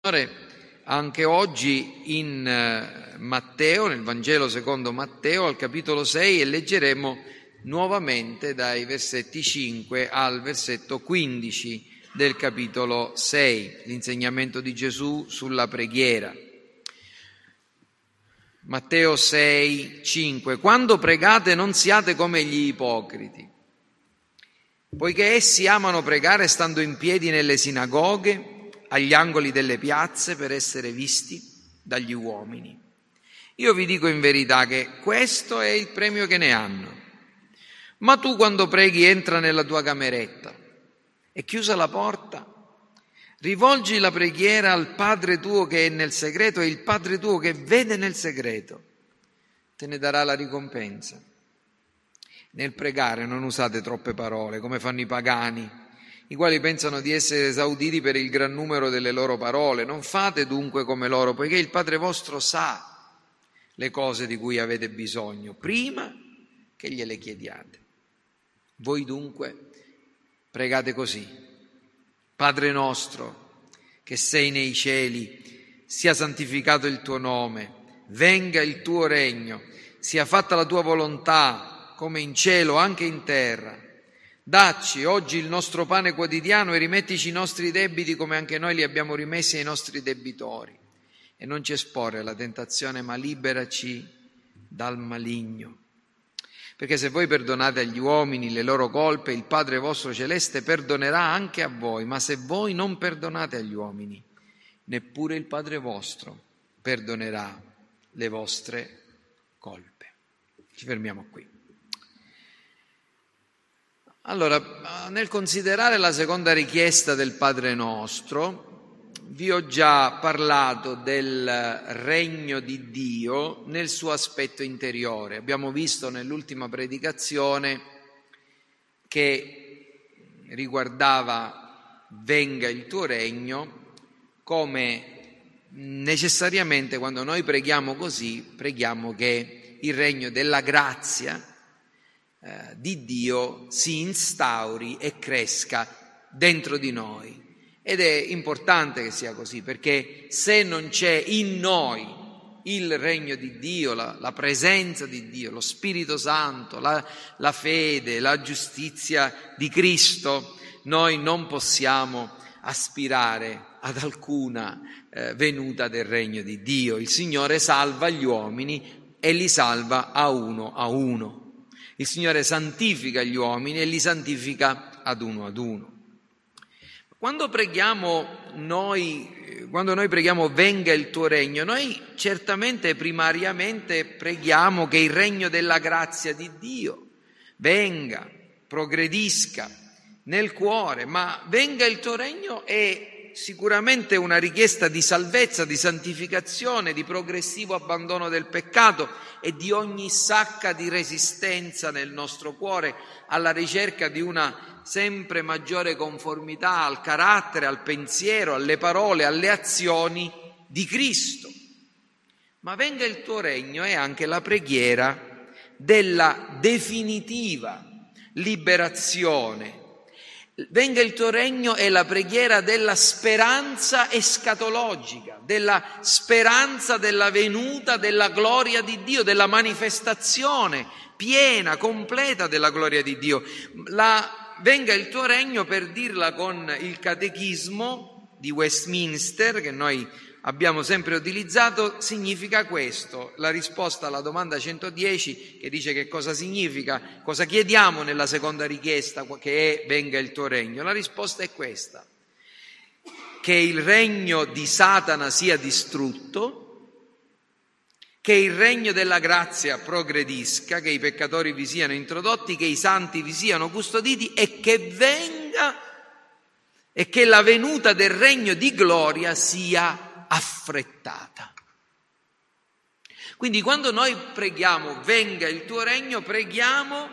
Signore anche oggi in Matteo, nel Vangelo secondo Matteo, al capitolo 6, e leggeremo nuovamente dai versetti 5 al versetto 15 del capitolo 6, l'insegnamento di Gesù sulla preghiera. Matteo 6, 5. Quando pregate non siate come gli ipocriti, poiché essi amano pregare stando in piedi nelle sinagoghe, agli angoli delle piazze, per essere visti dagli uomini. Io vi dico in verità che questo è il premio che ne hanno. Ma tu quando preghi entra nella tua cameretta e chiusa la porta, rivolgi la preghiera al Padre tuo che è nel segreto, e il Padre tuo che vede nel segreto te ne darà la ricompensa. Nel pregare non usate troppe parole come fanno i pagani, i quali pensano di essere esauditi per il gran numero delle loro parole. Non fate dunque come loro, poiché il Padre vostro sa le cose di cui avete bisogno prima che gliele chiediate. Voi dunque pregate così: Padre nostro che sei nei cieli, sia santificato il tuo nome, venga il tuo regno, sia fatta la tua volontà come in cielo anche in terra. Dacci oggi il nostro pane quotidiano e rimettici i nostri debiti come anche noi li abbiamo rimessi ai nostri debitori. E non ci esporre alla tentazione, ma liberaci dal maligno. Perché se voi perdonate agli uomini le loro colpe, il Padre vostro celeste perdonerà anche a voi. Ma se voi non perdonate agli uomini, neppure il Padre vostro perdonerà le vostre colpe. Ci fermiamo qui. Allora, nel considerare la seconda richiesta del Padre nostro, vi ho già parlato del regno di Dio nel suo aspetto interiore. Abbiamo visto nell'ultima predicazione che riguardava venga il tuo regno, come necessariamente quando noi preghiamo così, preghiamo che il regno della grazia di Dio si instauri e cresca dentro di noi. Ed è importante che sia così, perché se non c'è in noi il regno di Dio, la presenza di Dio, lo Spirito Santo, la fede, la giustizia di Cristo, noi non possiamo aspirare ad alcuna venuta del regno di Dio. Il Signore salva gli uomini e li salva a uno. Il Signore santifica gli uomini e li santifica ad uno. Quando noi preghiamo venga il tuo regno, noi certamente primariamente preghiamo che il regno della grazia di Dio venga, progredisca nel cuore, ma venga il tuo regno è sicuramente una richiesta di salvezza, di santificazione, di progressivo abbandono del peccato e di ogni sacca di resistenza nel nostro cuore alla ricerca di una sempre maggiore conformità al carattere, al pensiero, alle parole, alle azioni di Cristo. Ma venga il tuo regno è anche la preghiera della definitiva liberazione. Venga il tuo regno è la preghiera della speranza escatologica, della speranza della venuta della gloria di Dio, della manifestazione piena, completa della gloria di Dio. Venga il tuo regno, per dirla con il catechismo di Westminster, che noi abbiamo sempre utilizzato, significa questo. La risposta alla domanda 110, che dice che cosa significa, cosa chiediamo nella seconda richiesta, che è venga il tuo regno, la risposta è questa: che il regno di Satana sia distrutto, che il regno della grazia progredisca, che i peccatori vi siano introdotti, che i santi vi siano custoditi e che venga e che la venuta del regno di gloria sia affrettata. Quindi quando noi preghiamo venga il tuo regno, preghiamo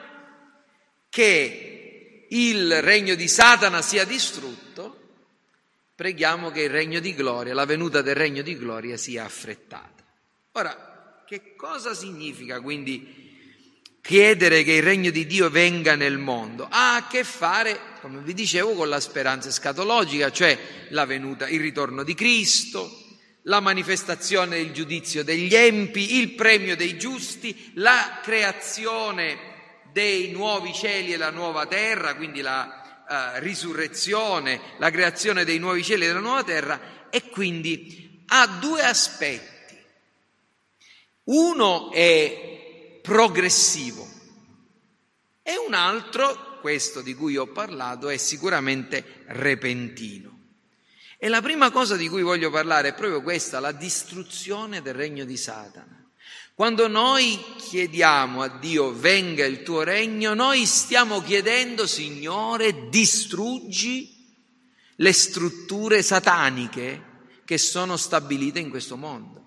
che il regno di Satana sia distrutto, preghiamo che il regno di gloria, la venuta del regno di gloria sia affrettata. Ora, che cosa significa quindi chiedere che il regno di Dio venga nel mondo? Ha a che fare, come vi dicevo, con la speranza escatologica, cioè la venuta, il ritorno di Cristo, la manifestazione del giudizio degli empi, il premio dei giusti, la creazione dei nuovi cieli e la nuova terra, quindi la risurrezione, la creazione dei nuovi cieli e della nuova terra, e quindi ha due aspetti. Uno è progressivo e un altro, questo di cui ho parlato, è sicuramente repentino. E la prima cosa di cui voglio parlare è proprio questa, la distruzione del regno di Satana. Quando noi chiediamo a Dio venga il tuo regno, noi stiamo chiedendo: Signore, distruggi le strutture sataniche che sono stabilite in questo mondo.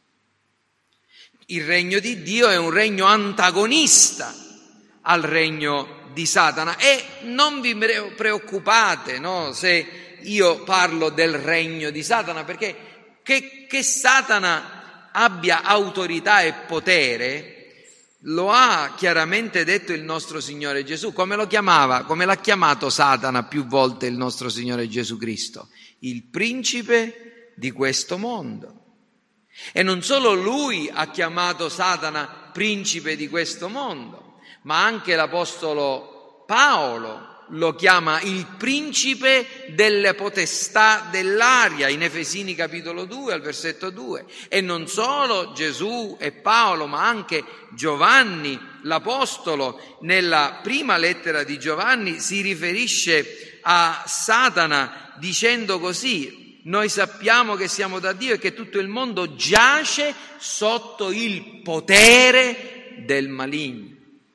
Il regno di Dio è un regno antagonista al regno di Satana, e non vi preoccupate, no, se io parlo del regno di Satana, perché che Satana abbia autorità e potere lo ha chiaramente detto il nostro Signore Gesù. Come lo chiamava? Come l'ha chiamato Satana più volte il nostro Signore Gesù Cristo? Il principe di questo mondo. E non solo lui ha chiamato Satana principe di questo mondo, ma anche l'apostolo Paolo lo chiama il principe delle potestà dell'aria, in Efesini capitolo 2 al versetto 2. E non solo Gesù e Paolo, ma anche Giovanni l'apostolo, nella prima lettera di Giovanni, si riferisce a Satana dicendo così: noi sappiamo che siamo da Dio e che tutto il mondo giace sotto il potere del maligno.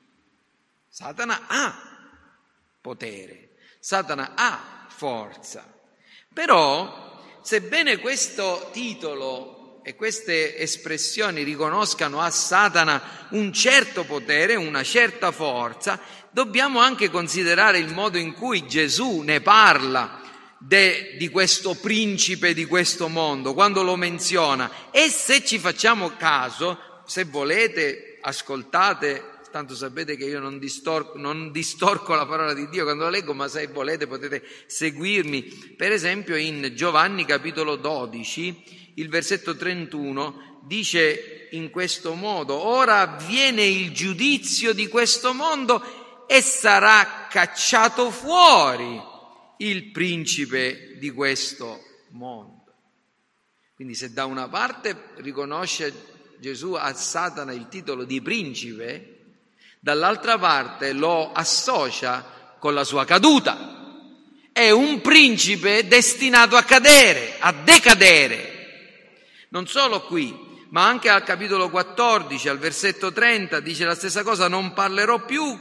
Satana ha potere, Satana ha forza. Però, sebbene questo titolo e queste espressioni riconoscano a Satana un certo potere, una certa forza, dobbiamo anche considerare il modo in cui Gesù ne parla di questo principe di questo mondo, quando lo menziona. E se ci facciamo caso, se volete, ascoltate, tanto sapete che io non distorco la parola di Dio quando la leggo, ma se volete potete seguirmi. Per esempio in Giovanni capitolo 12, il versetto 31, dice in questo modo: ora avviene il giudizio di questo mondo e sarà cacciato fuori il principe di questo mondo. Quindi se da una parte riconosce Gesù a Satana il titolo di principe, dall'altra parte lo associa con la sua caduta. È un principe destinato a cadere, a decadere. Non solo qui, ma anche al capitolo 14, al versetto 30, dice la stessa cosa: io non parlerò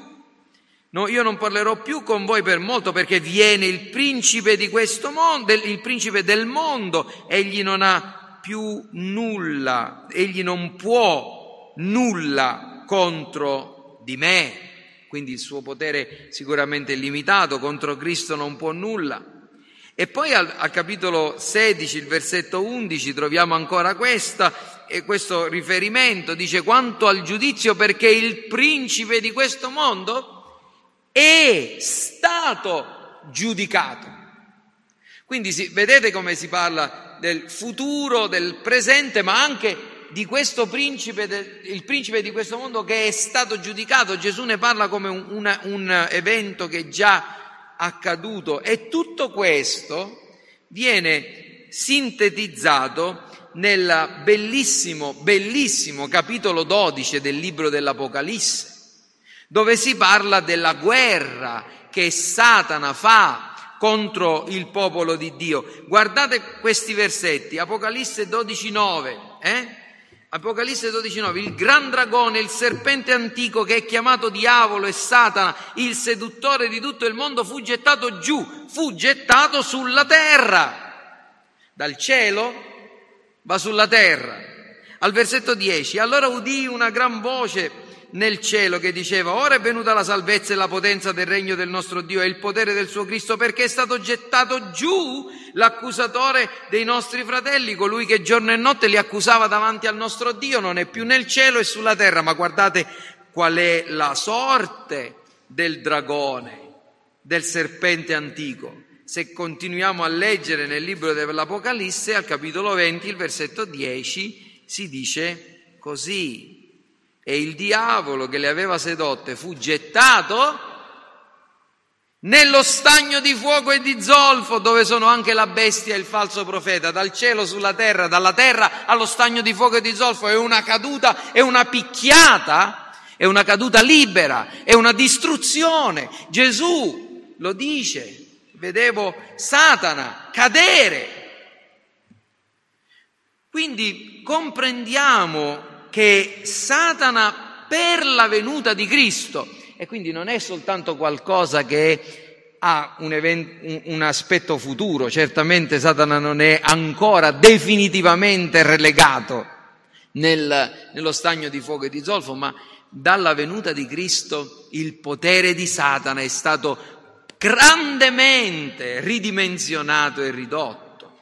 più con voi per molto, perché viene il principe di questo mondo, il principe del mondo, egli non ha più nulla, egli non può nulla contro di me, quindi il suo potere sicuramente è limitato, contro Cristo non può nulla. E poi al capitolo 16, il versetto 11, troviamo ancora questo riferimento, dice: quanto al giudizio, perché il principe di questo mondo è stato giudicato. Quindi vedete come si parla del futuro, del presente, ma anche di questo principe, il principe di questo mondo che è stato giudicato. Gesù ne parla come un evento che è già accaduto, e tutto questo viene sintetizzato nel bellissimo capitolo 12 del libro dell'Apocalisse, dove si parla della guerra che Satana fa contro il popolo di Dio. Guardate questi versetti, Apocalisse 12:9, Apocalisse 12:9, il gran dragone, il serpente antico che è chiamato diavolo e Satana, il seduttore di tutto il mondo, fu gettato giù, fu gettato sulla terra. Dal cielo va sulla terra. Al versetto 10, allora udii una gran voce nel cielo che diceva: ora è venuta la salvezza e la potenza del regno del nostro Dio e il potere del suo Cristo, perché è stato gettato giù l'accusatore dei nostri fratelli, colui che giorno e notte li accusava davanti al nostro Dio. Non è più nel cielo e sulla terra, ma guardate qual è la sorte del dragone, del serpente antico. Se continuiamo a leggere nel libro dell'Apocalisse, al capitolo 20, il versetto 10, si dice così: e il diavolo che le aveva sedotte fu gettato nello stagno di fuoco e di zolfo, dove sono anche la bestia e il falso profeta. Dal cielo sulla terra, dalla terra allo stagno di fuoco e di zolfo. È una caduta, è una picchiata, è una caduta libera, è una distruzione. Gesù lo dice: vedevo Satana cadere. Quindi comprendiamo che Satana, per la venuta di Cristo, e quindi non è soltanto qualcosa che ha un aspetto futuro, certamente Satana non è ancora definitivamente relegato nello stagno di fuoco e di zolfo, ma dalla venuta di Cristo il potere di Satana è stato grandemente ridimensionato e ridotto.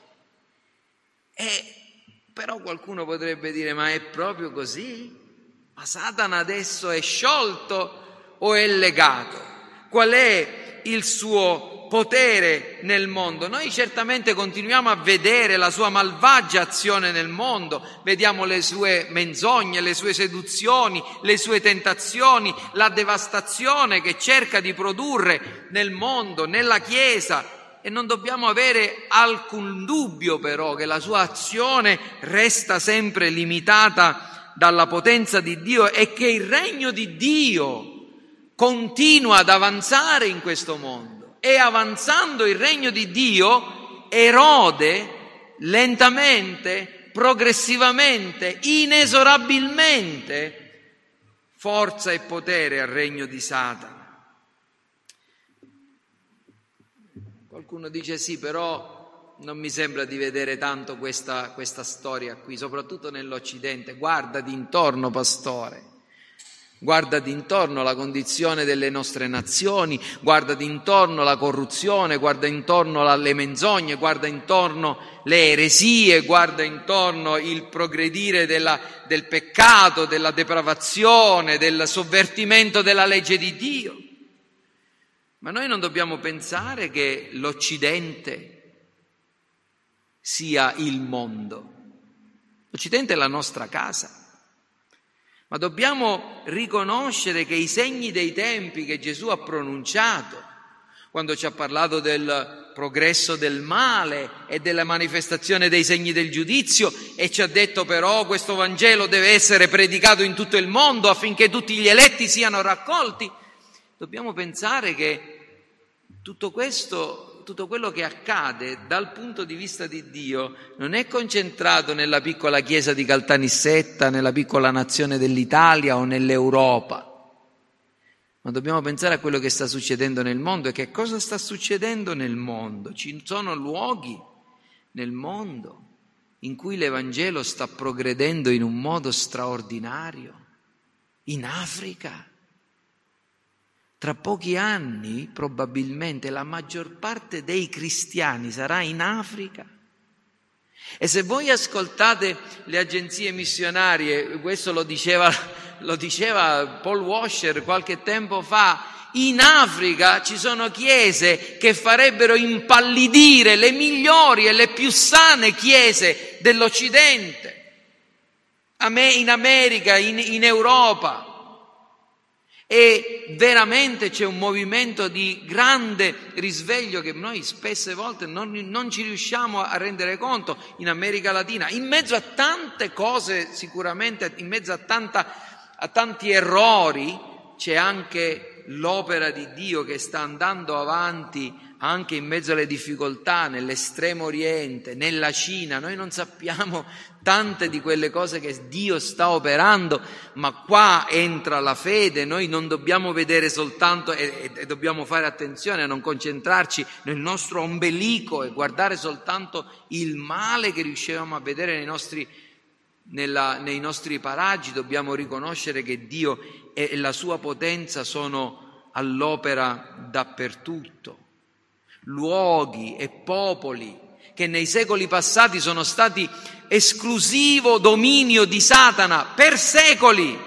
Però qualcuno potrebbe dire: ma è proprio così? Ma Satana adesso è sciolto o è legato? Qual è il suo potere nel mondo? Noi certamente continuiamo a vedere la sua malvagia azione nel mondo, vediamo le sue menzogne, le sue seduzioni, le sue tentazioni, la devastazione che cerca di produrre nel mondo, nella Chiesa, e non dobbiamo avere alcun dubbio però che la sua azione resta sempre limitata dalla potenza di Dio e che il regno di Dio continua ad avanzare in questo mondo, e avanzando il regno di Dio erode lentamente, progressivamente, inesorabilmente forza e potere al regno di Satana. Qualcuno dice: sì, però non mi sembra di vedere tanto questa storia qui, soprattutto nell'Occidente. Guarda d'intorno, pastore. Guarda d'intorno la condizione delle nostre nazioni, guarda d'intorno la corruzione, guarda intorno le menzogne, guarda intorno le eresie, guarda intorno il progredire del peccato, della depravazione, del sovvertimento della legge di Dio. Ma noi non dobbiamo pensare che l'Occidente sia il mondo. L'Occidente è la nostra casa. Ma dobbiamo riconoscere che i segni dei tempi che Gesù ha pronunciato, quando ci ha parlato del progresso del male e della manifestazione dei segni del giudizio, e ci ha detto però questo Vangelo deve essere predicato in tutto il mondo affinché tutti gli eletti siano raccolti, dobbiamo pensare che tutto quello che accade dal punto di vista di Dio non è concentrato nella piccola chiesa di Caltanissetta, nella piccola nazione dell'Italia o nell'Europa, ma dobbiamo pensare a quello che sta succedendo nel mondo. E che cosa sta succedendo nel mondo? Ci sono luoghi nel mondo in cui l'Evangelo sta progredendo in un modo straordinario. In Africa. Tra pochi anni, probabilmente, la maggior parte dei cristiani sarà in Africa. E se voi ascoltate le agenzie missionarie, questo lo diceva Paul Washer qualche tempo fa, in Africa ci sono chiese che farebbero impallidire le migliori e le più sane chiese dell'Occidente, in America, in Europa. E veramente c'è un movimento di grande risveglio che noi spesse volte non ci riusciamo a rendere conto in America Latina, in mezzo a tante cose, sicuramente in mezzo a tanti errori, c'è anche l'opera di Dio che sta andando avanti anche in mezzo alle difficoltà, nell'estremo oriente, nella Cina. Noi non sappiamo tante di quelle cose che Dio sta operando, ma qua entra la fede. Noi non dobbiamo vedere soltanto e dobbiamo fare attenzione a non concentrarci nel nostro ombelico e guardare soltanto il male che riusciamo a vedere nei nostri paraggi. Dobbiamo riconoscere che Dio e la sua potenza sono all'opera dappertutto. Luoghi e popoli che nei secoli passati sono stati esclusivo dominio di Satana per secoli,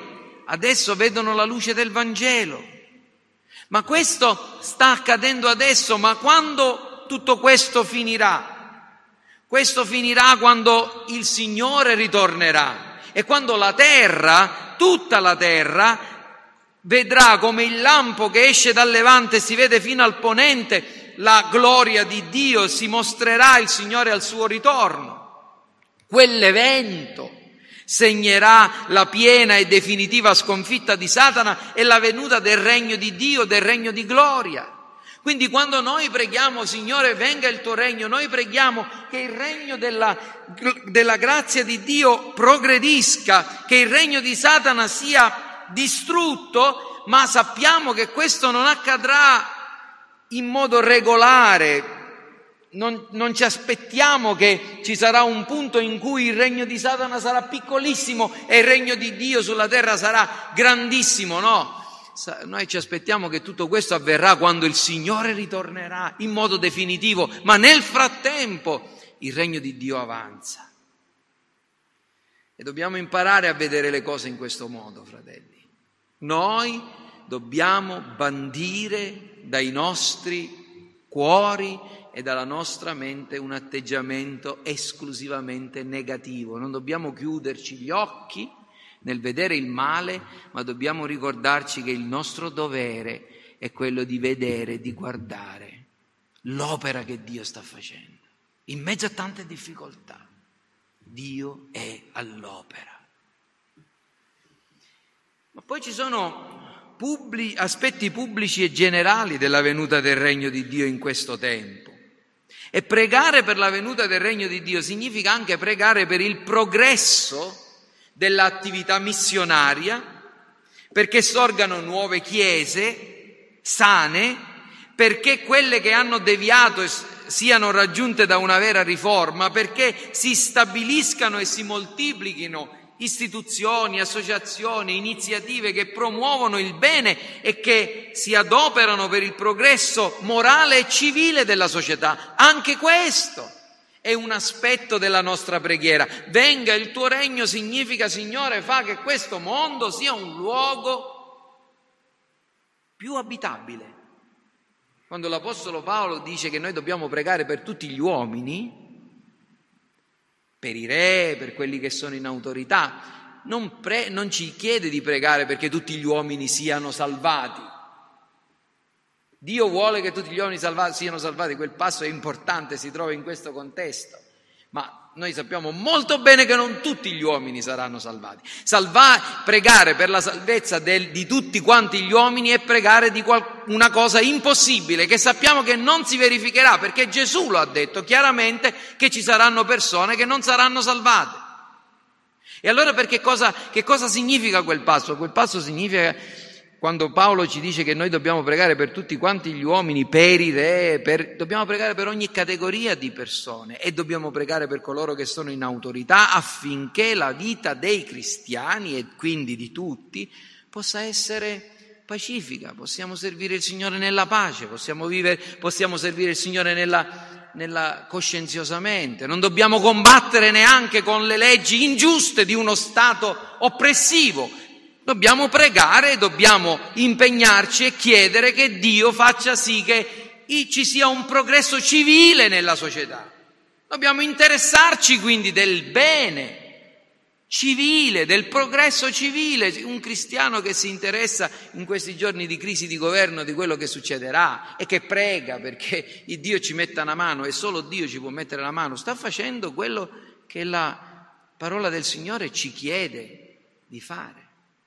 adesso vedono la luce del Vangelo. Ma questo sta accadendo adesso, ma quando tutto questo finirà? Questo finirà quando il Signore ritornerà e quando la terra, tutta la terra, vedrà come il lampo che esce dal levante e si vede fino al ponente la gloria di Dio, si mostrerà il Signore al suo ritorno. Quell'evento segnerà la piena e definitiva sconfitta di Satana e la venuta del regno di Dio, del regno di gloria. Quindi quando noi preghiamo, Signore, venga il tuo regno, noi preghiamo che il regno della grazia di Dio progredisca, che il regno di Satana sia distrutto, ma sappiamo che questo non accadrà in modo regolare. Non ci aspettiamo che ci sarà un punto in cui il regno di Satana sarà piccolissimo e il regno di Dio sulla terra sarà grandissimo, no. Noi ci aspettiamo che tutto questo avverrà quando il Signore ritornerà in modo definitivo, ma nel frattempo il regno di Dio avanza. E dobbiamo imparare a vedere le cose in questo modo, fratelli. Noi dobbiamo bandire dai nostri cuori e dalla nostra mente un atteggiamento esclusivamente negativo. Non dobbiamo chiuderci gli occhi nel vedere il male, ma dobbiamo ricordarci che il nostro dovere è quello di vedere, di guardare l'opera che Dio sta facendo. In mezzo a tante difficoltà, Dio è all'opera. Ma poi ci sono aspetti pubblici e generali della venuta del regno di Dio in questo tempo. E pregare per la venuta del regno di Dio significa anche pregare per il progresso dell'attività missionaria, perché sorgano nuove chiese sane, perché quelle che hanno deviato siano raggiunte da una vera riforma, perché si stabiliscano e si moltiplichino istituzioni, associazioni, iniziative che promuovono il bene e che si adoperano per il progresso morale e civile della società. Anche questo è un aspetto della nostra preghiera. Venga il tuo regno significa, Signore, fa che questo mondo sia un luogo più abitabile. Quando l'Apostolo Paolo dice che noi dobbiamo pregare per tutti gli uomini, per i re, per quelli che sono in autorità, non ci chiede di pregare perché tutti gli uomini siano salvati. Dio vuole che tutti gli uomini siano salvati, quel passo è importante, si trova in questo contesto, ma noi sappiamo molto bene che non tutti gli uomini saranno salvati. Pregare per la salvezza di tutti quanti gli uomini è pregare di una cosa impossibile, che sappiamo che non si verificherà, perché Gesù lo ha detto chiaramente che ci saranno persone che non saranno salvate. E allora che cosa significa quel passo? Quel passo significa, quando Paolo ci dice che noi dobbiamo pregare per tutti quanti gli uomini, per i re, dobbiamo pregare per ogni categoria di persone e dobbiamo pregare per coloro che sono in autorità, affinché la vita dei cristiani e quindi di tutti possa essere pacifica. Possiamo servire il Signore nella pace, possiamo servire il Signore nella coscienziosamente. Non dobbiamo combattere neanche con le leggi ingiuste di uno Stato oppressivo. Dobbiamo pregare, dobbiamo impegnarci e chiedere che Dio faccia sì che ci sia un progresso civile nella società. Dobbiamo interessarci quindi del bene civile, del progresso civile. Un cristiano che si interessa in questi giorni di crisi di governo di quello che succederà e che prega perché il Dio ci metta una mano, e solo Dio ci può mettere la mano, sta facendo quello che la parola del Signore ci chiede di fare.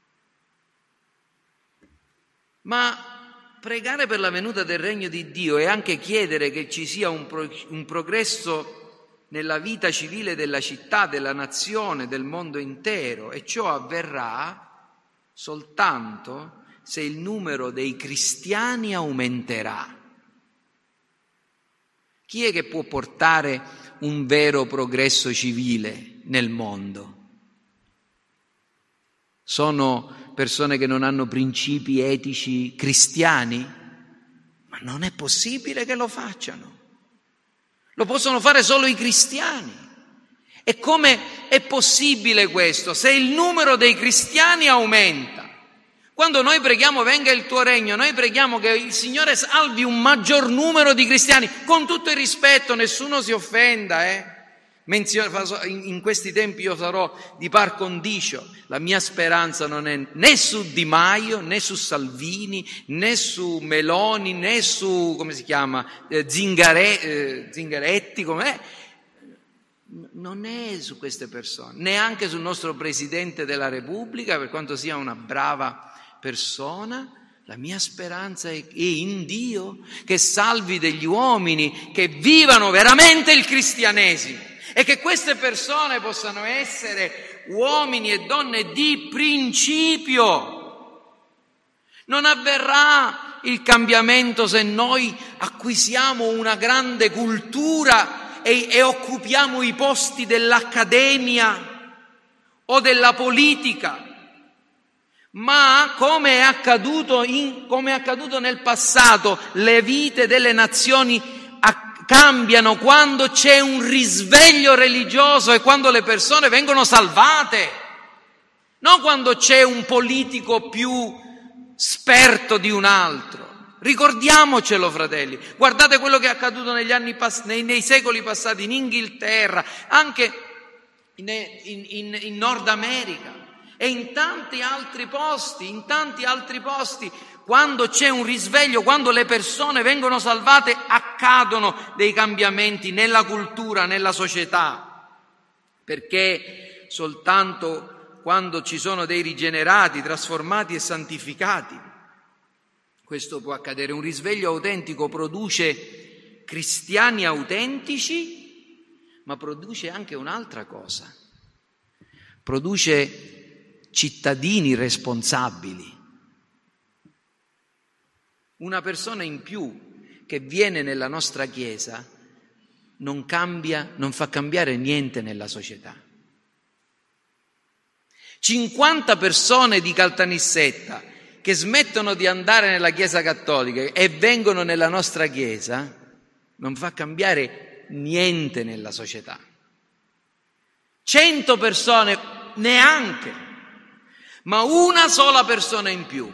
Ma pregare per la venuta del regno di Dio è anche chiedere che ci sia un progresso nella vita civile della città, della nazione, del mondo intero, e ciò avverrà soltanto se il numero dei cristiani aumenterà. Chi è che può portare un vero progresso civile nel mondo? Sono persone che non hanno principi etici cristiani? Ma non è possibile che lo facciano. Lo possono fare solo i cristiani. E come è possibile questo? Se il numero dei cristiani aumenta, Quando noi preghiamo venga il tuo regno, noi preghiamo che il Signore salvi un maggior numero di cristiani, con tutto il rispetto, nessuno si offenda, In questi tempi io sarò di par condicio, la mia speranza non è né su Di Maio, né su Salvini, né su Meloni, né su, come si chiama, Zingaretti, com'è? Non è su queste persone, neanche sul nostro Presidente della Repubblica, per quanto sia una brava persona. La mia speranza è in Dio, che salvi degli uomini che vivano veramente il cristianesimo e che queste persone possano essere uomini e donne di principio. Non avverrà il cambiamento se noi acquisiamo una grande cultura e occupiamo i posti dell'accademia o della politica. Ma come è accaduto nel passato, le vite delle nazioni cambiano quando c'è un risveglio religioso e quando le persone vengono salvate, non quando c'è un politico più esperto di un altro. Ricordiamocelo, fratelli. Guardate quello che è accaduto nei secoli passati in Inghilterra, anche in Nord America. E in tanti altri posti, quando c'è un risveglio, quando le persone vengono salvate, accadono dei cambiamenti nella cultura, nella società, perché soltanto quando ci sono dei rigenerati, trasformati e santificati, questo può accadere. Un risveglio autentico produce cristiani autentici, ma produce anche un'altra cosa, produce cittadini responsabili. Una persona in più che viene nella nostra Chiesa non fa cambiare niente nella società. 50 persone di Caltanissetta che smettono di andare nella Chiesa cattolica e vengono nella nostra Chiesa non fa cambiare niente nella società. 100 persone neanche. Ma una sola persona in più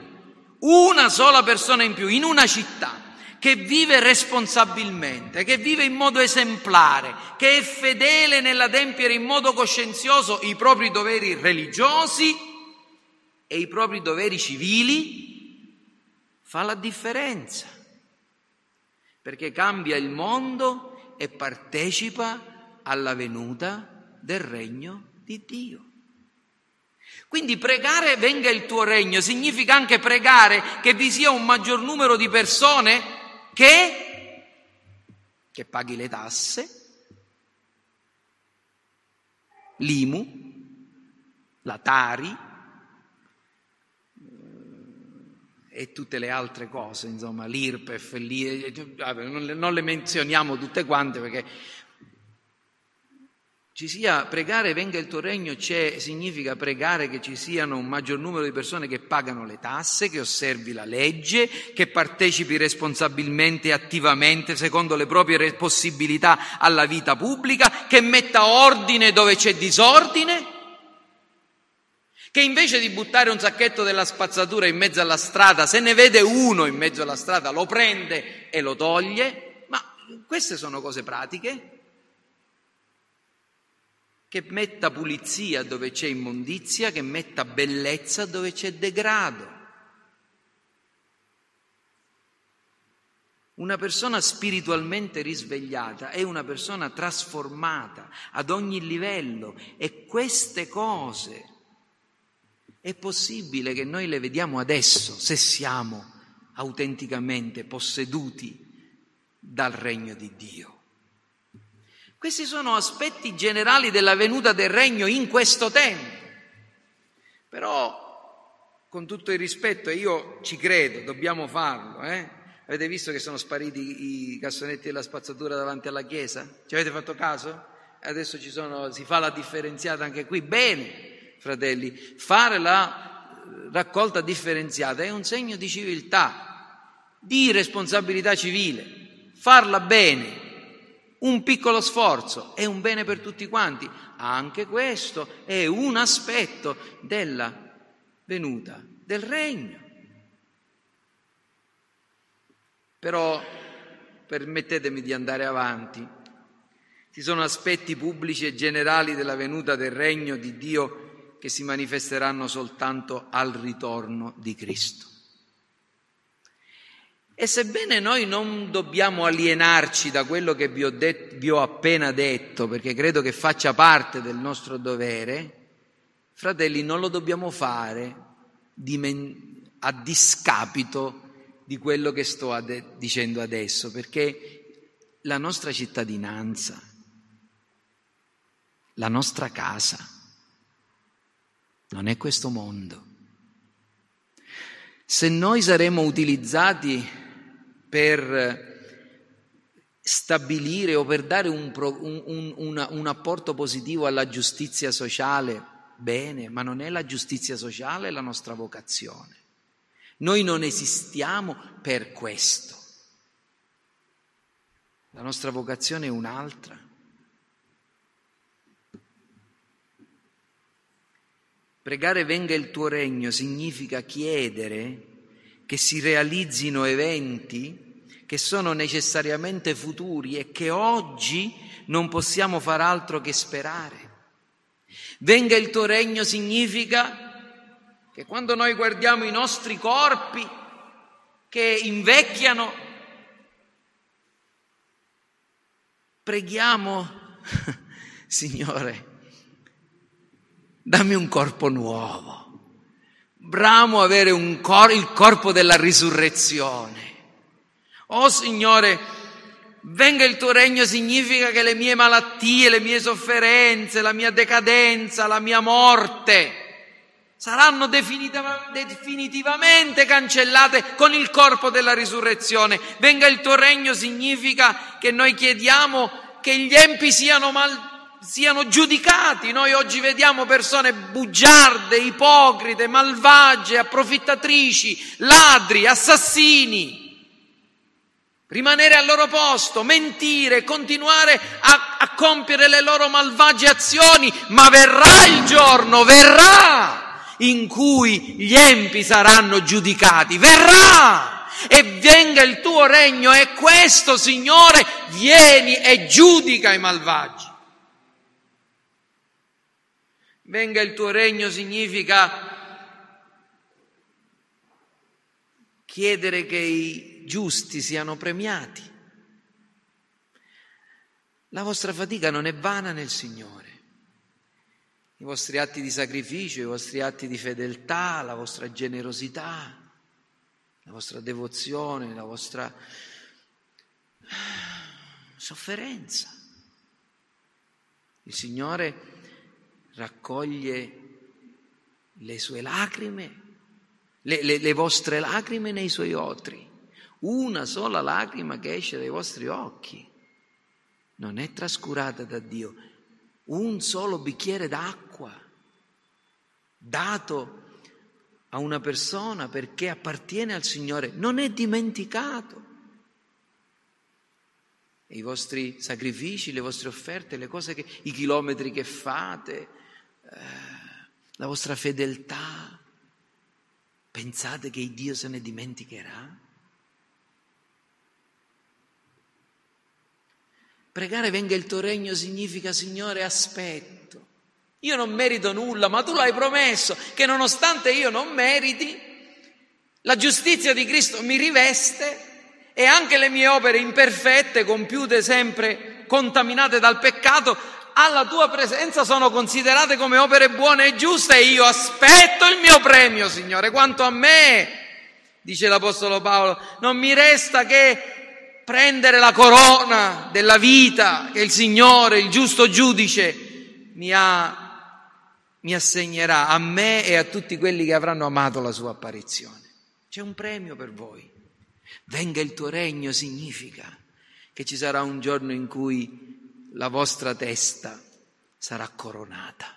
in una città che vive responsabilmente, che vive in modo esemplare, che è fedele nell'adempiere in modo coscienzioso i propri doveri religiosi e i propri doveri civili, fa la differenza, perché cambia il mondo e partecipa alla venuta del regno di Dio. Quindi pregare venga il tuo regno significa anche pregare che vi sia un maggior numero di persone che paghi le tasse, l'IMU, la Tari e tutte le altre cose, insomma, l'IRPEF, non le menzioniamo tutte quante perché ci sia pregare venga il tuo regno, significa pregare che ci siano un maggior numero di persone che pagano le tasse, che osservi la legge, che partecipi responsabilmente e attivamente secondo le proprie possibilità alla vita pubblica, che metta ordine dove c'è disordine, che invece di buttare un sacchetto della spazzatura in mezzo alla strada, se ne vede uno in mezzo alla strada lo prende e lo toglie. Ma queste sono cose pratiche. Che metta pulizia dove c'è immondizia, che metta bellezza dove c'è degrado. Una persona spiritualmente risvegliata è una persona trasformata ad ogni livello, e queste cose è possibile che noi le vediamo adesso se siamo autenticamente posseduti dal regno di Dio. Questi sono aspetti generali della venuta del regno in questo tempo. Però, con tutto il rispetto, e io ci credo, dobbiamo farlo. Avete visto che sono spariti i cassonetti della spazzatura davanti alla chiesa? Ci avete fatto caso? Adesso si fa la differenziata anche qui. Bene, fratelli, fare la raccolta differenziata è un segno di civiltà, di responsabilità civile. Farla bene, un piccolo sforzo, è un bene per tutti quanti. Anche questo è un aspetto della venuta del regno. Però permettetemi di andare avanti. Ci sono aspetti pubblici e generali della venuta del regno di Dio che si manifesteranno soltanto al ritorno di Cristo. E sebbene noi non dobbiamo alienarci da quello che vi ho appena detto, perché credo che faccia parte del nostro dovere, fratelli, non lo dobbiamo fare a discapito di quello che sto dicendo adesso, perché la nostra cittadinanza, la nostra casa, non è questo mondo. Se noi saremo utilizzati per stabilire o per dare un apporto positivo alla giustizia sociale, bene, ma non è la giustizia sociale la nostra vocazione. Noi non esistiamo per questo. La nostra vocazione è un'altra. Pregare venga il tuo regno significa chiedere che si realizzino eventi che sono necessariamente futuri e che oggi non possiamo far altro che sperare. Venga il tuo regno significa che quando noi guardiamo i nostri corpi che invecchiano, preghiamo, Signore, dammi un corpo nuovo. Bramo avere il corpo della risurrezione. Oh Signore, venga il tuo regno significa che le mie malattie, le mie sofferenze, la mia decadenza, la mia morte saranno definitivamente cancellate con il corpo della risurrezione. Venga il tuo regno significa che noi chiediamo che gli empi siano giudicati. Noi oggi vediamo persone bugiarde, ipocrite, malvagie, approfittatrici, ladri, assassini. Rimanere al loro posto, mentire, continuare a compiere le loro malvagie azioni, ma verrà il giorno, verrà, in cui gli empi saranno giudicati. Verrà! E venga il tuo regno, e questo, Signore, vieni e giudica i malvagi. Venga il tuo regno significa chiedere che i giusti siano premiati. La vostra fatica non è vana nel Signore. I vostri atti di sacrificio, i vostri atti di fedeltà, la vostra generosità, la vostra devozione, la vostra sofferenza. Il Signore raccoglie le sue lacrime, le vostre lacrime nei suoi otri. Una sola lacrima che esce dai vostri occhi non è trascurata da Dio. Un solo bicchiere d'acqua dato a una persona perché appartiene al Signore non è dimenticato. I vostri sacrifici, le vostre offerte, le cose i chilometri che fate, la vostra fedeltà, pensate che Dio se ne dimenticherà? Pregare venga il tuo regno significa, Signore, aspetto. Io non merito nulla, ma tu l'hai promesso che nonostante io non meriti, la giustizia di Cristo mi riveste e anche le mie opere imperfette, compiute sempre contaminate dal peccato, alla tua presenza sono considerate come opere buone e giuste, e io aspetto il mio premio, Signore. Quanto a me, dice l'Apostolo Paolo, non mi resta che prendere la corona della vita che il Signore, il giusto giudice, mi assegnerà a me e a tutti quelli che avranno amato la sua apparizione. C'è un premio per voi. Venga il tuo regno significa che ci sarà un giorno in cui la vostra testa sarà coronata.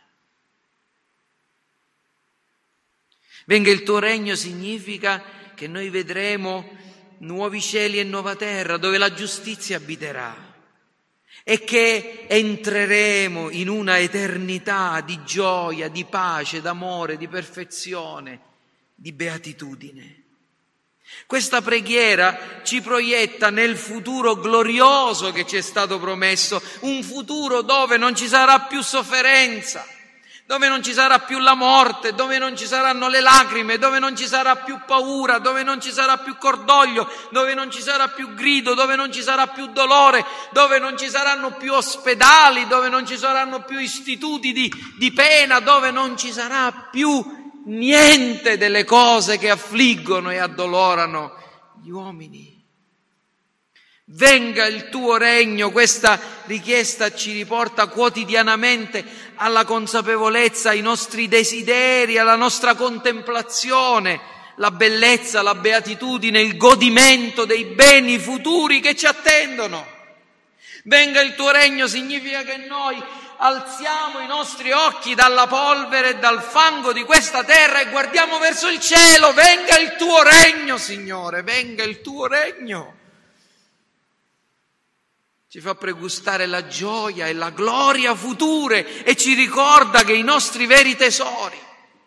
Venga il tuo regno significa che noi vedremo nuovi cieli e nuova terra dove la giustizia abiterà e che entreremo in una eternità di gioia, di pace, d'amore, di perfezione di beatitudine. Questa preghiera ci proietta nel futuro glorioso che ci è stato promesso, un futuro dove non ci sarà più sofferenza, dove non ci sarà più la morte, dove non ci saranno le lacrime, dove non ci sarà più paura, dove non ci sarà più cordoglio, dove non ci sarà più grido, dove non ci sarà più dolore, dove non ci saranno più ospedali, dove non ci saranno più istituti di pena, dove non ci sarà più niente delle cose che affliggono e addolorano gli uomini. Venga il tuo regno, questa richiesta ci riporta quotidianamente alla consapevolezza, ai nostri desideri, alla nostra contemplazione, la bellezza, la beatitudine, il godimento dei beni futuri che ci attendono. Venga il tuo regno significa che noi alziamo i nostri occhi dalla polvere e dal fango di questa terra e guardiamo verso il cielo. Venga il tuo regno, Signore, venga il tuo regno. Ci fa pregustare la gioia e la gloria future e ci ricorda che i nostri veri tesori,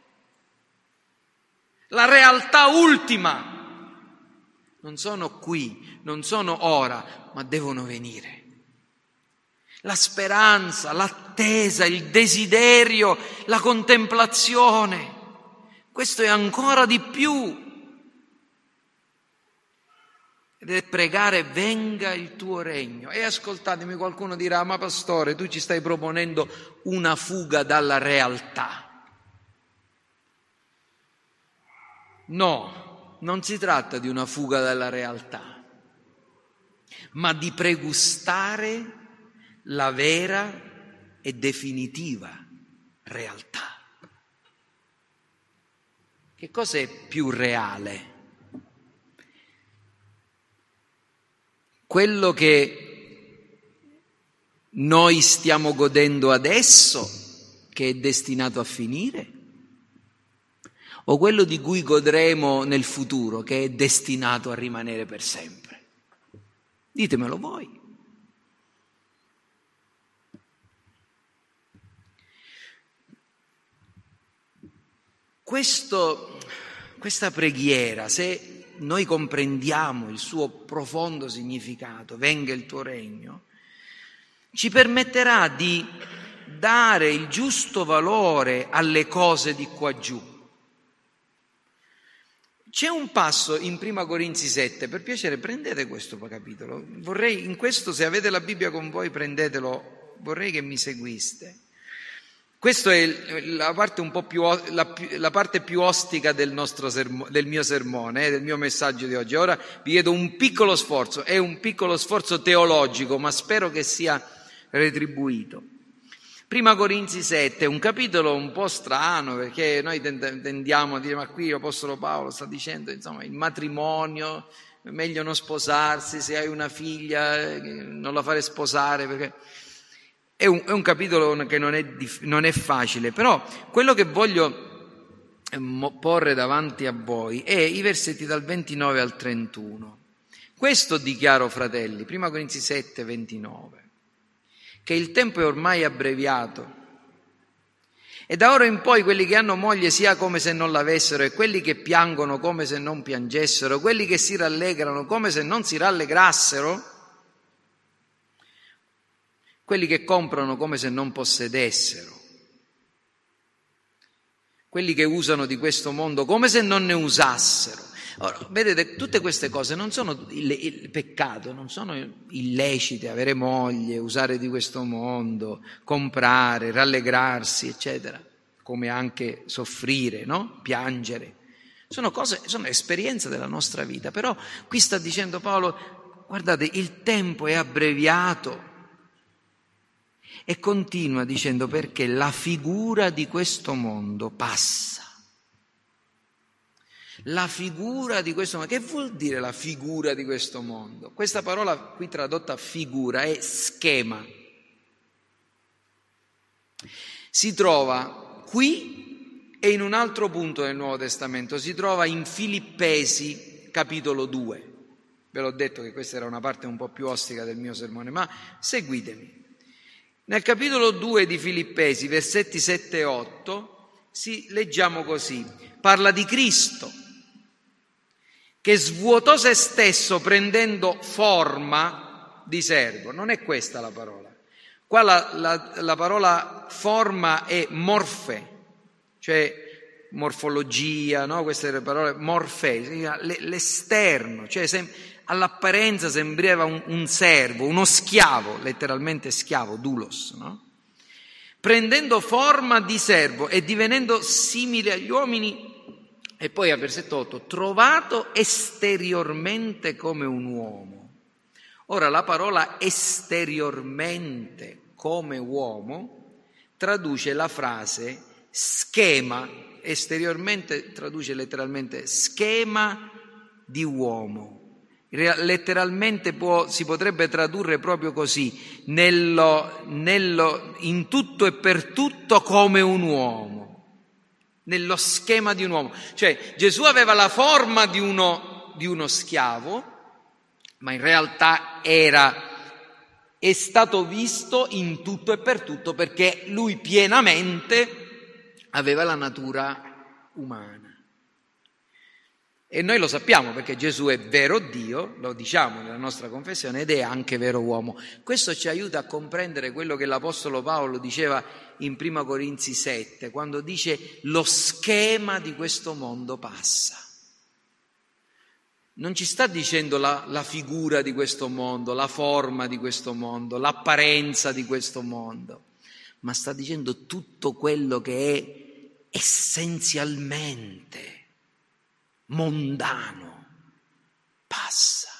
la realtà ultima, non sono qui, non sono ora, ma devono venire. La speranza, l'attesa, il desiderio, la contemplazione, questo è ancora di più. Ed è pregare: venga il tuo regno. E ascoltatemi, qualcuno dirà: ma pastore, tu ci stai proponendo una fuga dalla realtà. No, non si tratta di una fuga dalla realtà, ma di pregustare la vera e definitiva realtà. Che cos'è più reale? Quello che noi stiamo godendo adesso, che è destinato a finire, o quello di cui godremo nel futuro, che è destinato a rimanere per sempre? Ditemelo voi. Questa preghiera, se noi comprendiamo il suo profondo significato, venga il tuo regno, ci permetterà di dare il giusto valore alle cose di qua giù. C'è un passo in Prima Corinzi 7, per piacere prendete questo capitolo, vorrei in questo, se avete la Bibbia con voi prendetelo, vorrei che mi seguiste. Questa è la parte un po' più la parte più ostica del mio sermone, del mio messaggio di oggi. Ora vi chiedo un piccolo sforzo, è un piccolo sforzo teologico, ma spero che sia retribuito. Prima Corinzi 7, un capitolo un po' strano, perché noi tendiamo a dire: ma qui l'Apostolo Paolo sta dicendo, insomma, il matrimonio, è meglio non sposarsi, se hai una figlia non la fare sposare, perché è un capitolo che non è facile, però quello che voglio porre davanti a voi è i versetti dal 29 al 31. Questo dichiaro, fratelli, Prima Corinzi 7, 29, che il tempo è ormai abbreviato e da ora in poi quelli che hanno moglie sia come se non l'avessero, e quelli che piangono come se non piangessero, quelli che si rallegrano come se non si rallegrassero, quelli che comprano come se non possedessero, quelli che usano di questo mondo come se non ne usassero. Ora, vedete, tutte queste cose non sono il peccato, non sono illecite: avere moglie, usare di questo mondo, comprare, rallegrarsi, eccetera, come anche soffrire, no? Piangere. Sono cose, sono esperienze della nostra vita. Però qui sta dicendo Paolo: guardate, il tempo è abbreviato. E continua dicendo: perché la figura di questo mondo passa. La figura di questo mondo. Che vuol dire la figura di questo mondo? Questa parola qui tradotta figura è schema. Si trova qui e in un altro punto del Nuovo Testamento, si trova in Filippesi capitolo 2. Ve l'ho detto che questa era una parte un po' più ostica del mio sermone, ma seguitemi. Nel capitolo 2 di Filippesi, versetti 7 e 8, leggiamo così, parla di Cristo, che svuotò se stesso prendendo forma di servo. Non è questa la parola. Qua la parola forma è morfe, cioè morfologia, no? Queste parole morfe, l'esterno, cioè all'apparenza sembrava un servo, uno schiavo, letteralmente schiavo, doulos, no? Prendendo forma di servo e divenendo simile agli uomini. E poi al versetto 8, trovato esteriormente come un uomo. Ora la parola esteriormente come uomo traduce la frase schema, esteriormente traduce letteralmente schema di uomo. Letteralmente si potrebbe tradurre proprio così, in tutto e per tutto come un uomo. Nello schema di un uomo, cioè Gesù aveva la forma di uno schiavo, ma in realtà è stato visto in tutto e per tutto perché lui pienamente aveva la natura umana. E noi lo sappiamo perché Gesù è vero Dio, lo diciamo nella nostra confessione, ed è anche vero uomo. Questo ci aiuta a comprendere quello che l'Apostolo Paolo diceva in Prima Corinzi 7, quando dice lo schema di questo mondo passa. Non ci sta dicendo la figura di questo mondo, la forma di questo mondo, l'apparenza di questo mondo, ma sta dicendo tutto quello che è essenzialmente mondano, passa.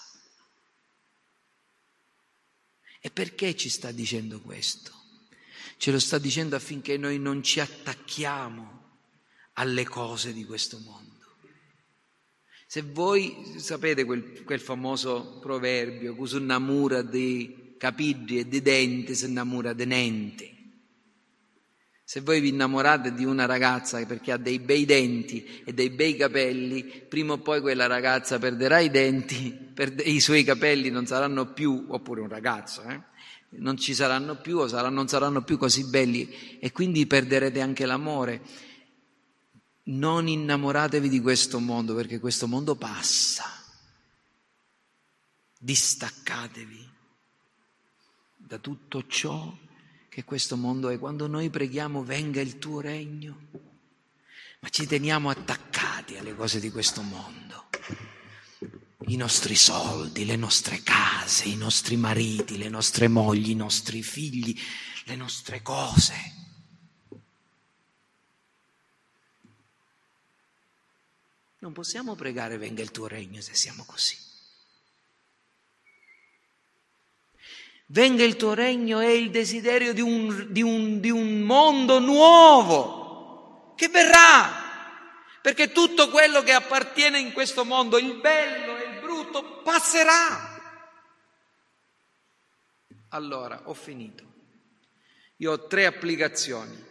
E perché ci sta dicendo questo? Ce lo sta dicendo affinché noi non ci attacchiamo alle cose di questo mondo. Se voi sapete quel famoso proverbio, chi si innamora di capelli e di denti si innamora di niente. Se voi vi innamorate di una ragazza perché ha dei bei denti e dei bei capelli, prima o poi quella ragazza perderà i denti, i suoi capelli non saranno più, oppure un ragazzo, non ci saranno più o non saranno più così belli e quindi perderete anche l'amore. Non innamoratevi di questo mondo perché questo mondo passa. Distaccatevi da tutto ciò che questo mondo è. Quando noi preghiamo venga il tuo regno, ma ci teniamo attaccati alle cose di questo mondo, i nostri soldi, le nostre case, i nostri mariti, le nostre mogli, i nostri figli, le nostre cose. Non possiamo pregare venga il tuo regno se siamo così. Venga il tuo regno è il desiderio di un mondo nuovo che verrà, perché tutto quello che appartiene in questo mondo, il bello e il brutto, passerà. Allora, ho finito. Io ho 3 applicazioni,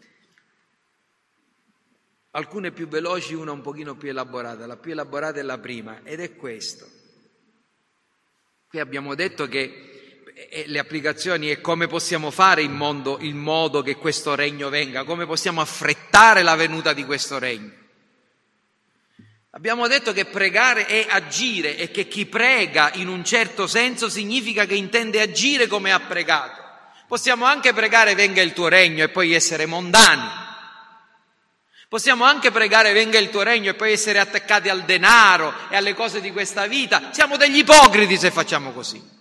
alcune più veloci, una un pochino più elaborata. La più elaborata è la prima, ed è questo. Qui abbiamo detto che le applicazioni è come possiamo fare in modo che questo regno venga, come possiamo affrettare la venuta di questo regno. Abbiamo detto che pregare è agire e che chi prega in un certo senso significa che intende agire come ha pregato. Possiamo anche pregare venga il tuo regno e poi essere mondani. Possiamo anche pregare venga il tuo regno e poi essere attaccati al denaro e alle cose di questa vita. Siamo degli ipocriti se facciamo così.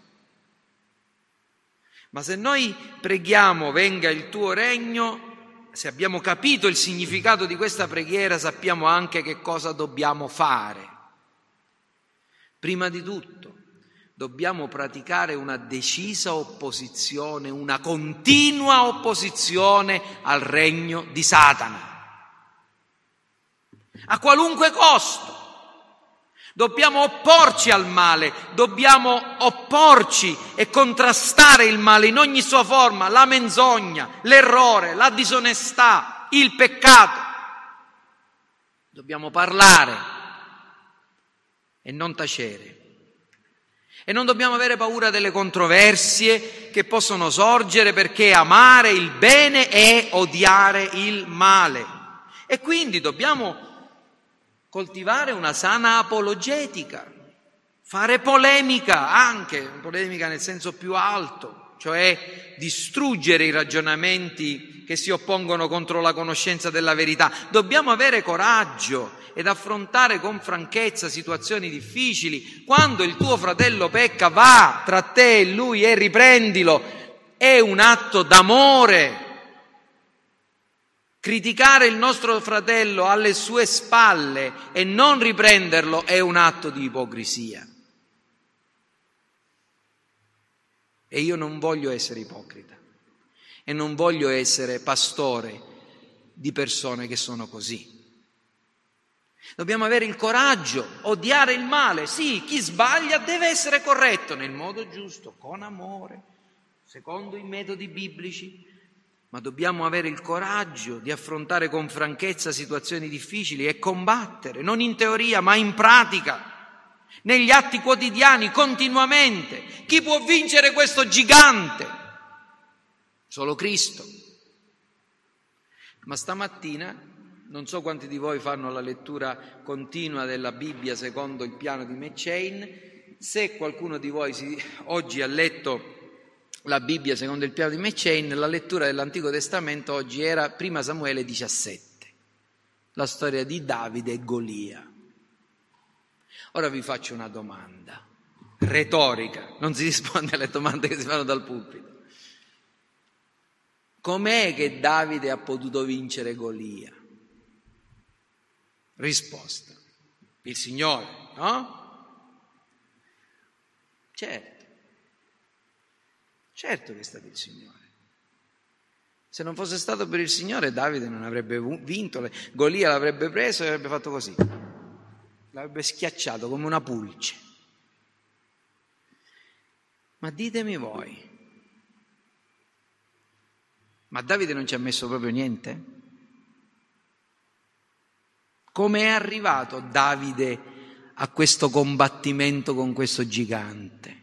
Ma se noi preghiamo venga il tuo regno, se abbiamo capito il significato di questa preghiera, sappiamo anche che cosa dobbiamo fare. Prima di tutto, dobbiamo praticare una decisa opposizione, una continua opposizione al regno di Satana. A qualunque costo. Dobbiamo opporci al male, dobbiamo opporci e contrastare il male in ogni sua forma, la menzogna, l'errore, la disonestà, il peccato. Dobbiamo parlare e non tacere. E non dobbiamo avere paura delle controversie che possono sorgere, perché amare il bene è odiare il male. E quindi dobbiamo coltivare una sana apologetica, fare polemica anche, polemica nel senso più alto, cioè distruggere i ragionamenti che si oppongono contro la conoscenza della verità. Dobbiamo avere coraggio ed affrontare con franchezza situazioni difficili. Quando il tuo fratello pecca, va tra te e lui e riprendilo. È un atto d'amore. Criticare il nostro fratello alle sue spalle e non riprenderlo è un atto di ipocrisia. E io non voglio essere ipocrita e non voglio essere pastore di persone che sono così. Dobbiamo avere il coraggio, odiare il male. Sì, chi sbaglia deve essere corretto nel modo giusto, con amore, secondo i metodi biblici, ma dobbiamo avere il coraggio di affrontare con franchezza situazioni difficili e combattere, non in teoria ma in pratica, negli atti quotidiani, continuamente. Chi può vincere questo gigante? Solo Cristo. Ma stamattina, non so quanti di voi fanno la lettura continua della Bibbia secondo il piano di McChain. Se qualcuno di voi oggi ha letto la Bibbia secondo il piano di McChain, la lettura dell'Antico Testamento oggi era Prima Samuele 17, la storia di Davide e Golia. Ora vi faccio una domanda retorica, non si risponde alle domande che si fanno dal pulpito. Com'è che Davide ha potuto vincere Golia? Risposta: il Signore, no? Certo che è stato il Signore. Se non fosse stato per il Signore, Davide non avrebbe vinto, Golia l'avrebbe preso e avrebbe fatto così, l'avrebbe schiacciato come una pulce. Ma ditemi voi, ma Davide non ci ha messo proprio niente? Come è arrivato Davide a questo combattimento con questo gigante?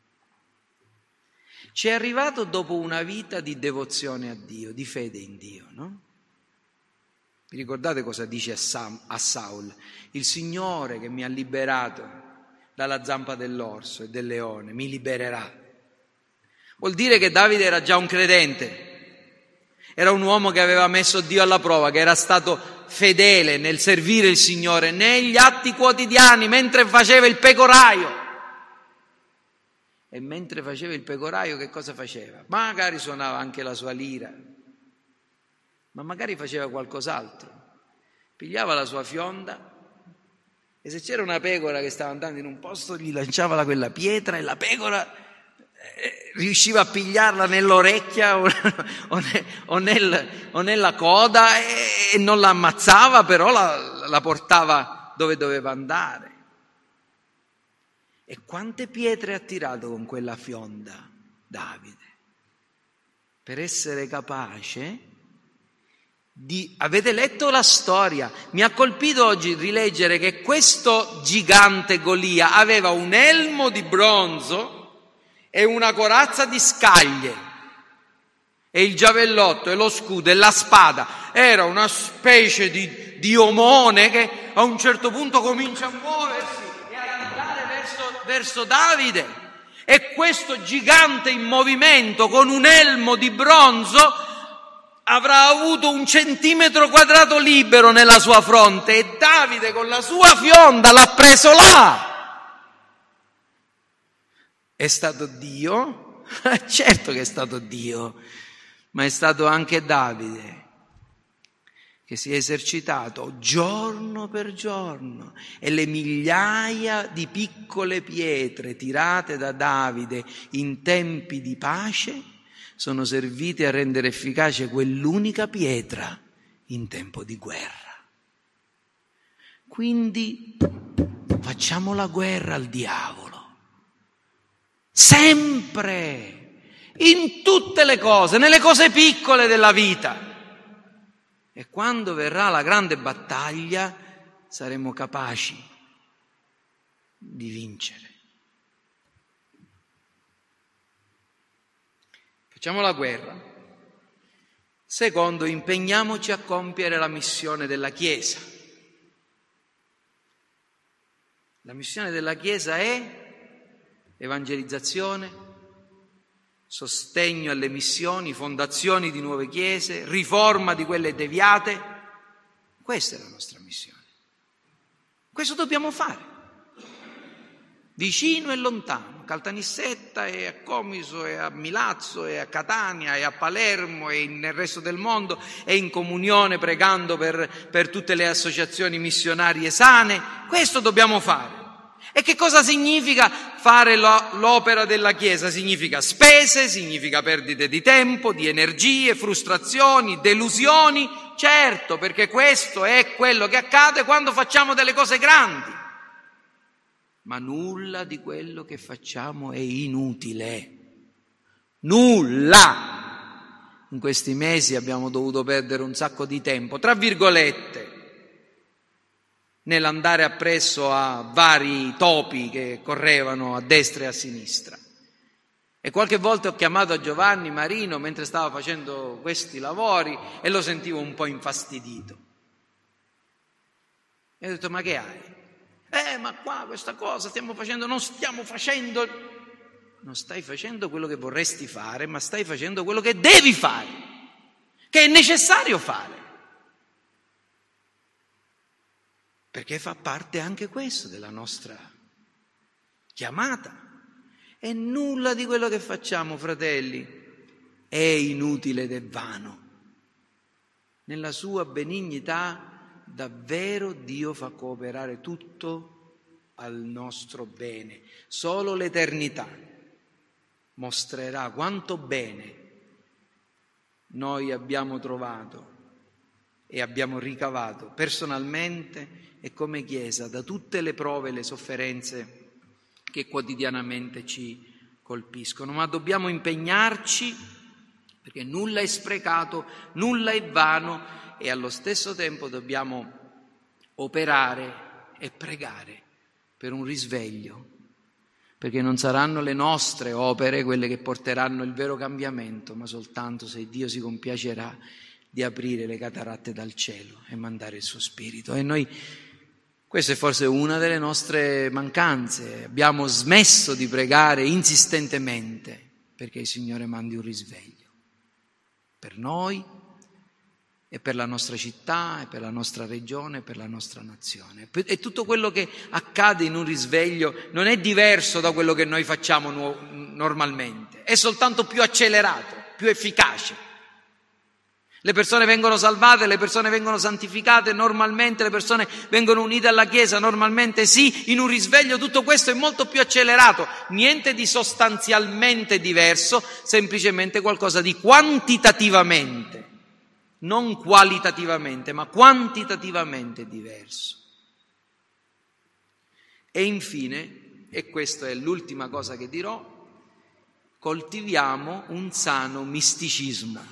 Ci è arrivato dopo una vita di devozione a Dio, di fede in Dio, no? Vi ricordate cosa dice a Saul? Il Signore che mi ha liberato dalla zampa dell'orso e del leone mi libererà. Vuol dire che Davide era già un credente, era un uomo che aveva messo Dio alla prova, che era stato fedele nel servire il Signore negli atti quotidiani, mentre faceva il pecoraio. E mentre faceva il pecoraio che cosa faceva? Magari suonava anche la sua lira, ma magari faceva qualcos'altro. Pigliava la sua fionda e se c'era una pecora che stava andando in un posto gli lanciava quella pietra e la pecora riusciva a pigliarla nell'orecchia o nella coda e non la ammazzava, però la portava dove doveva andare. E quante pietre ha tirato con quella fionda Davide per essere capace di... Avete letto la storia? Mi ha colpito oggi rileggere che questo gigante Golia aveva un elmo di bronzo e una corazza di scaglie e il giavellotto e lo scudo e la spada. Era una specie di omone che a un certo punto comincia a muoversi verso Davide, e questo gigante in movimento con un elmo di bronzo avrà avuto 1 centimetro quadrato libero nella sua fronte e Davide con la sua fionda l'ha preso là. È stato Dio? Certo che è stato Dio, ma è stato anche Davide che si è esercitato giorno per giorno, e le migliaia di piccole pietre tirate da Davide in tempi di pace sono servite a rendere efficace quell'unica pietra in tempo di guerra. Quindi facciamo la guerra al diavolo, sempre, in tutte le cose, nelle cose piccole della vita. E quando verrà la grande battaglia saremo capaci di vincere. Facciamo la guerra Secondo, impegniamoci a compiere la missione della Chiesa. La missione della Chiesa è evangelizzazione, sostegno alle missioni, fondazioni di nuove chiese, riforma di quelle deviate. Questa è la nostra missione. Questo dobbiamo fare, vicino e lontano, a Caltanissetta e a Comiso e a Milazzo e a Catania e a Palermo e nel resto del mondo, e in comunione pregando per tutte le associazioni missionarie sane. Questo dobbiamo fare. E che cosa significa fare l'opera della Chiesa? Significa spese, significa perdite di tempo, di energie, frustrazioni, delusioni. Certo, perché questo è quello che accade quando facciamo delle cose grandi. Ma nulla di quello che facciamo è inutile. Nulla! In questi mesi abbiamo dovuto perdere un sacco di tempo, tra virgolette, nell'andare appresso a vari topi che correvano a destra e a sinistra. E qualche volta ho chiamato a Giovanni Marino mentre stava facendo questi lavori e lo sentivo un po' infastidito. E ho detto: ma che hai? Ma qua questa cosa stiamo facendo, non stai facendo quello che vorresti fare, ma stai facendo quello che devi fare, che è necessario fare. Perché fa parte anche questo della nostra chiamata. E nulla di quello che facciamo, fratelli, è inutile ed è vano. Nella sua benignità davvero Dio fa cooperare tutto al nostro bene. Solo l'eternità mostrerà quanto bene noi abbiamo trovato e abbiamo ricavato personalmente e come Chiesa da tutte le prove e le sofferenze che quotidianamente ci colpiscono. Ma dobbiamo impegnarci, perché nulla è sprecato, nulla è vano, e allo stesso tempo dobbiamo operare e pregare per un risveglio, perché non saranno le nostre opere quelle che porteranno il vero cambiamento, ma soltanto se Dio si compiacerà di aprire le cataratte dal cielo e mandare il suo Spirito. E noi, questa è forse una delle nostre mancanze, abbiamo smesso di pregare insistentemente perché il Signore mandi un risveglio per noi e per la nostra città e per la nostra regione e per la nostra nazione. E tutto quello che accade in un risveglio non è diverso da quello che noi facciamo normalmente, è soltanto più accelerato, più efficace. Le persone vengono salvate, le persone vengono santificate normalmente, le persone vengono unite alla Chiesa normalmente, sì. In un risveglio tutto questo è molto più accelerato, niente di sostanzialmente diverso, semplicemente qualcosa di quantitativamente, non qualitativamente, ma quantitativamente diverso. E infine, e questa è l'ultima cosa che dirò, coltiviamo un sano misticismo.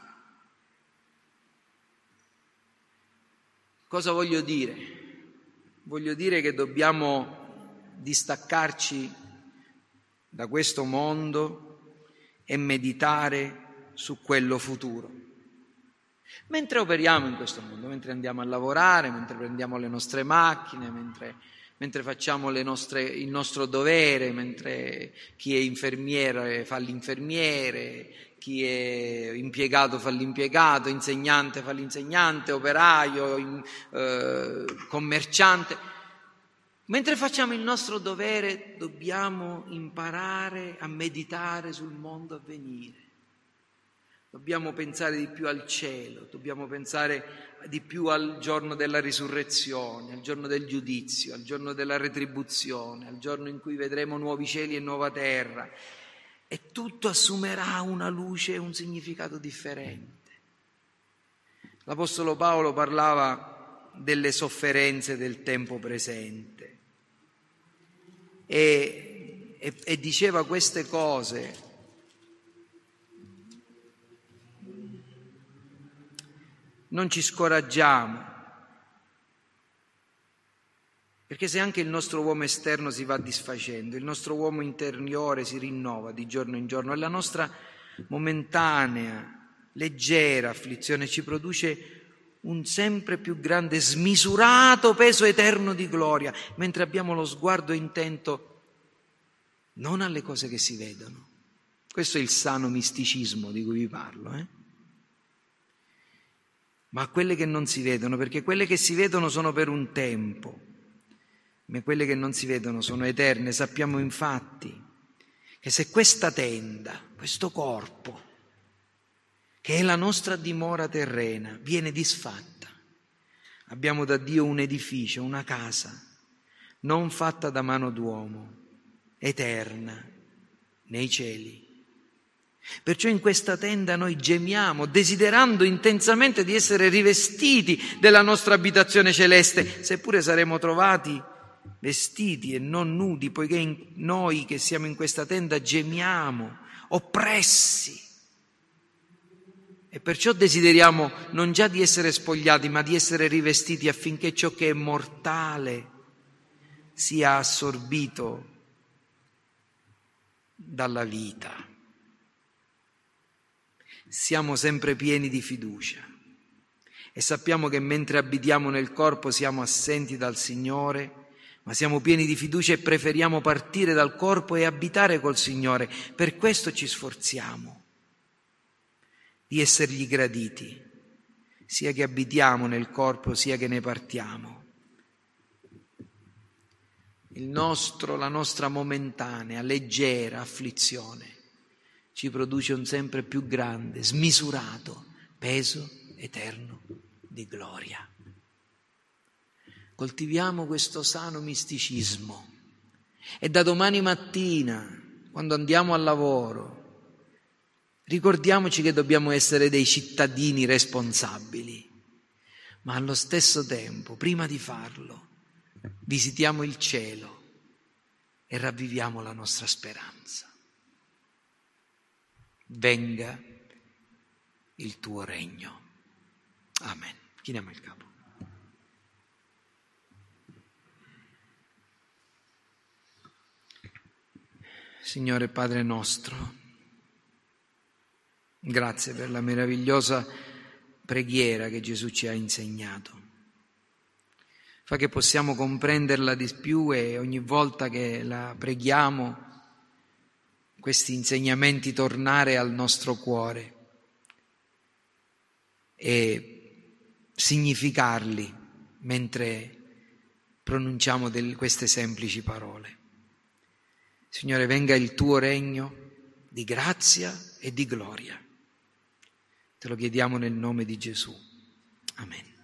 Cosa voglio dire? Voglio dire che dobbiamo distaccarci da questo mondo e meditare su quello futuro. Mentre operiamo in questo mondo, mentre andiamo a lavorare, mentre prendiamo le nostre macchine, mentre facciamo il nostro dovere, mentre chi è infermiere fa l'infermiere, chi è impiegato fa l'impiegato, insegnante fa l'insegnante, operaio, commerciante. Mentre facciamo il nostro dovere dobbiamo imparare a meditare sul mondo a venire. Dobbiamo pensare di più al cielo, dobbiamo pensare di più al giorno della risurrezione, al giorno del giudizio, al giorno della retribuzione, al giorno in cui vedremo nuovi cieli e nuova terra. E tutto assumerà una luce e un significato differente. L'Apostolo Paolo parlava delle sofferenze del tempo presente e diceva queste cose. Non ci scoraggiamo, perché se anche il nostro uomo esterno si va disfacendo, il nostro uomo interiore si rinnova di giorno in giorno, e la nostra momentanea leggera afflizione ci produce un sempre più grande, smisurato peso eterno di gloria, mentre abbiamo lo sguardo intento non alle cose che si vedono. Questo è il sano misticismo di cui vi parlo, ma a quelle che non si vedono, perché quelle che si vedono sono per un tempo, ma quelle che non si vedono sono eterne. Sappiamo infatti che se questa tenda, questo corpo, che è la nostra dimora terrena, viene disfatta, abbiamo da Dio un edificio, una casa, non fatta da mano d'uomo, eterna, nei cieli. Perciò in questa tenda noi gemiamo, desiderando intensamente di essere rivestiti della nostra abitazione celeste, seppure saremo trovati vestiti e non nudi, poiché noi che siamo in questa tenda gemiamo, oppressi. E perciò desideriamo non già di essere spogliati, ma di essere rivestiti affinché ciò che è mortale sia assorbito dalla vita. Siamo sempre pieni di fiducia e sappiamo che mentre abitiamo nel corpo siamo assenti dal Signore, ma siamo pieni di fiducia e preferiamo partire dal corpo e abitare col Signore. Per questo ci sforziamo di essergli graditi, sia che abitiamo nel corpo, sia che ne partiamo. La nostra momentanea, leggera afflizione ci produce un sempre più grande, smisurato peso eterno di gloria. Coltiviamo questo sano misticismo e da domani mattina, quando andiamo al lavoro, ricordiamoci che dobbiamo essere dei cittadini responsabili, ma allo stesso tempo, prima di farlo, visitiamo il cielo e ravviviamo la nostra speranza. Venga il tuo regno. Amen. Chiniamo il capo. Signore Padre nostro, grazie per la meravigliosa preghiera che Gesù ci ha insegnato. Fa che possiamo comprenderla di più e ogni volta che la preghiamo, questi insegnamenti tornare al nostro cuore e significarli mentre pronunciamo queste semplici parole. Signore, venga il tuo regno di grazia e di gloria. Te lo chiediamo nel nome di Gesù. Amen.